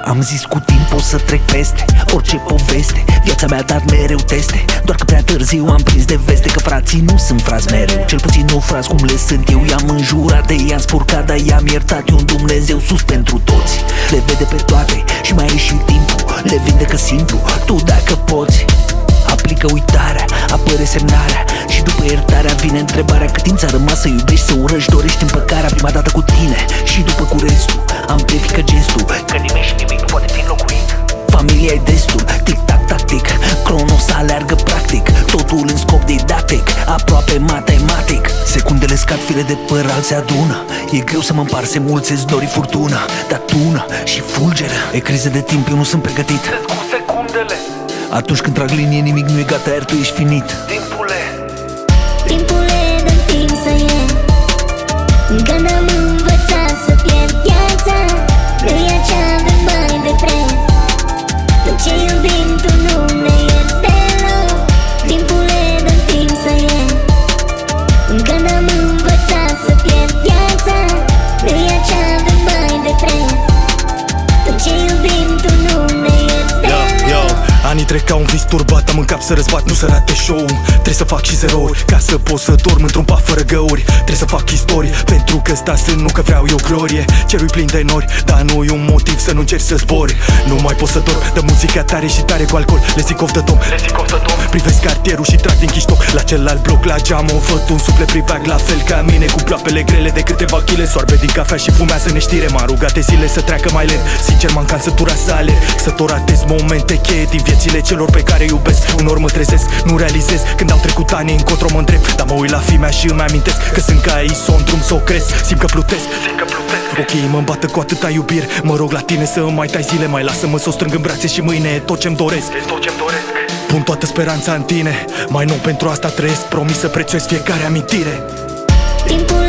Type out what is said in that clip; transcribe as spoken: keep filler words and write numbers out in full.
Am zis cu timp o să trec peste orice poveste. Viața mi-a dat mereu teste, doar că prea târziu am prins de veste că frații nu sunt frați mereu. Cel puțin nu frați cum le sunt eu. I-am înjurat de i-am spurcat, dar i-am iertat. E un Dumnezeu sus pentru toți, le vede pe toate și mai e și timpul. Le vindecă simplu, tu dacă poți. Aplică uitarea, apără semnarea și după iertarea vine întrebarea: cât timp ți-a rămas să iubești, să urăști, dorești împăcarea prima dată cu tine și după cu restul. Amplifică gestul, că nimeni și nimic nu poate fi înlocuit. Familia e destul, tic-tac, tactic, Cronos aleargă practic, totul în scop didactic, aproape matematic. Secundele scad, fire de păr, alții adună. E greu să mă împar, se mulțesc dorii furtună, dar tună și fulgeră. E criză de timp, eu nu sunt pregătit. Cu secundele. Atunci când trag linie, nimic nu e gata, iar tu ești finit. Timpule, timpule, dă timp să e, încă n-am învățat să pierd viața. Nu-i ce avem mai de preț, tot ce iubim tu nu ne ierți deloc. Timpule, dă timp să e, încă n-am învățat să pierd viața. Nu-i ce avem mai de preț, tot ce iubim tu nu ne ierți deloc. Anii trec ca un vis turbat, am în cap să răzbat, nu să rate show-ul. Trebuie să fac și zerouri, ca să pot să dorm într-un pat fără găuri. Trebuie să fac istorie, pentru că ăsta sunt, nu că vreau eu glorie. Cerul plin de nori, dar nu e un motiv să nu încerci să zbori. Nu mai pot să dorm, dă muzica tare și tare cu alcool. Le zic of the tom, le zic of the tom. Privesc cartierul și trag din chiștoc. La celălalt bloc, la geam, o văd un suflet privac, la fel ca mine, cu ploapele grele de câteva chile. Soarbe din cafea și fumează neștire, m-a rugat de zile să treacă mai lent. Sincer m-am cam săturat să alerg, să tot ratez momente cheie din viețile celor pe care iubesc. Unor mă trezesc, nu realizez când au trecut ani încotro mă întreb. Dar mă uit la fimea și îmi amintesc că sunt ca Iso în drum să o cresc. Simt că plutesc, simt că plutesc. Ok, mă îmbată cu atâta iubire. Mă rog la tine să îmi mai tai zile, mai lasă-mă să o strâng în brațe și mâine e tot ce-mi doresc. E tot ce-mi doresc. Pun toată speranța în tine, mai nou pentru asta trăiesc. Promis să prețuiesc fiecare amintire. Timpul